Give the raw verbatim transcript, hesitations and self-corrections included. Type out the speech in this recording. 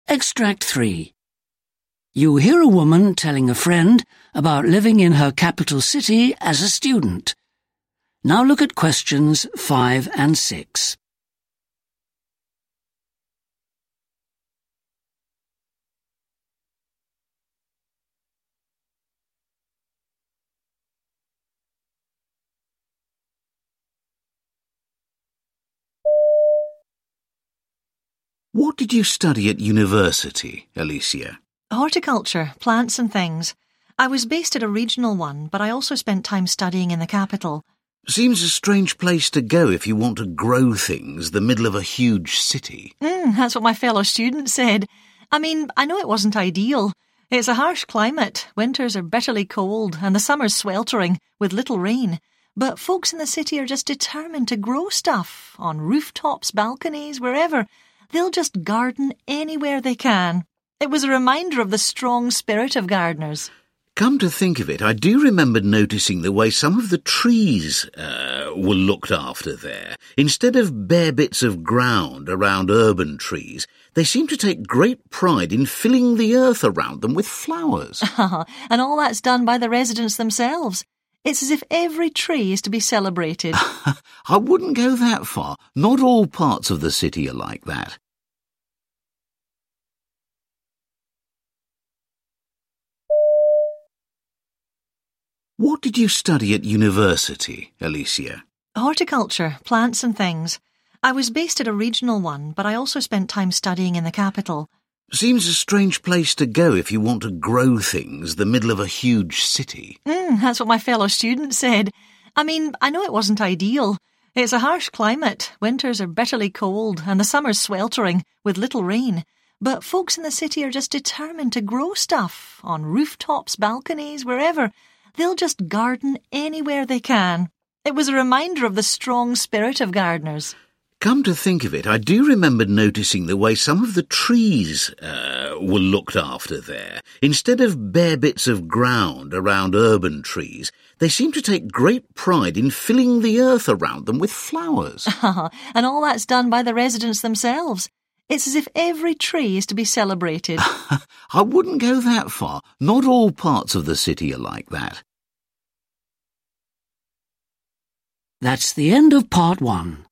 Extract three. You hear a woman telling a friend about living in her capital city as a student. Now look at questions five and six. What did you study at university, Alicia? Horticulture, plants and things. I was based at a regional one, but I also spent time studying in the capital. Seems a strange place to go if you want to grow things, the middle of a huge city. Mm, that's what my fellow student said. I mean, I know it wasn't ideal. It's a harsh climate. Winters are bitterly cold and the summer's sweltering with little rain. But folks in the city are just determined to grow stuff, on rooftops, balconies, wherever. They'll just garden anywhere they can. It was a reminder of the strong spirit of gardeners. Come to think of it, I do remember noticing the way some of the trees uh, were looked after there. Instead of bare bits of ground around urban trees, they seem to take great pride in filling the earth around them with flowers. And all that's done by the residents themselves. It's as if every tree is to be celebrated. I wouldn't go that far. Not all parts of the city are like that. What did you study at university, Alicia? Horticulture, plants and things. I was based at a regional one, but I also spent time studying in the capital. Seems a strange place to go if you want to grow things, the middle of a huge city. Mm, that's what my fellow student said. I mean, I know it wasn't ideal. It's a harsh climate. Winters are bitterly cold and the summer's sweltering with little rain. But folks in the city are just determined to grow stuff, on rooftops, balconies, wherever. They'll just garden anywhere they can. It was a reminder of the strong spirit of gardeners. Come to think of it, I do remember noticing the way some of the trees uh, were looked after there. Instead of bare bits of ground around urban trees, they seem to take great pride in filling the earth around them with flowers. And all that's done by the residents themselves. It's as if every tree is to be celebrated. I wouldn't go that far. Not all parts of the city are like that. That's the end of part one.